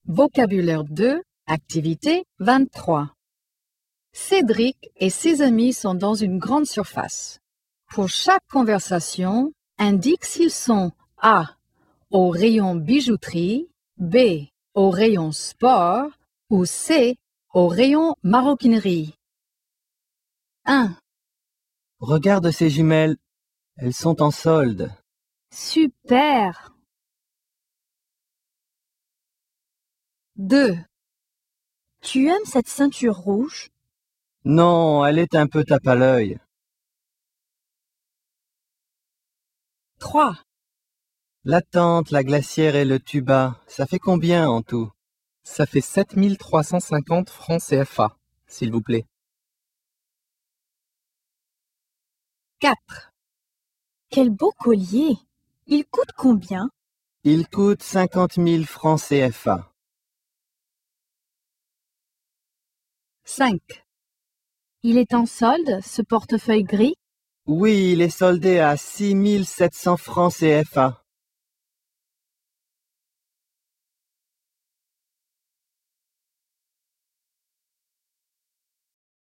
Vocabulaire 2, activité 23. Cédric et ses amis sont dans une grande surface. Pour chaque conversation, indique s'ils sont A. Au rayon bijouterie, B. Au rayon sport ou C. Au rayon maroquinerie. 1. Regarde ces jumelles, elles sont en solde. Super! 2. Tu aimes cette ceinture rouge? Non, elle est un peu tape à l'œil. 3. La tente, la glacière et le tuba, ça fait combien en tout? Ça fait 7350 francs CFA, s'il vous plaît. 4. Quel beau collier! Il coûte combien? Il coûte 50 000 francs CFA. 5. Il est en solde, ce portefeuille gris? Oui, il est soldé à 6 700 francs CFA.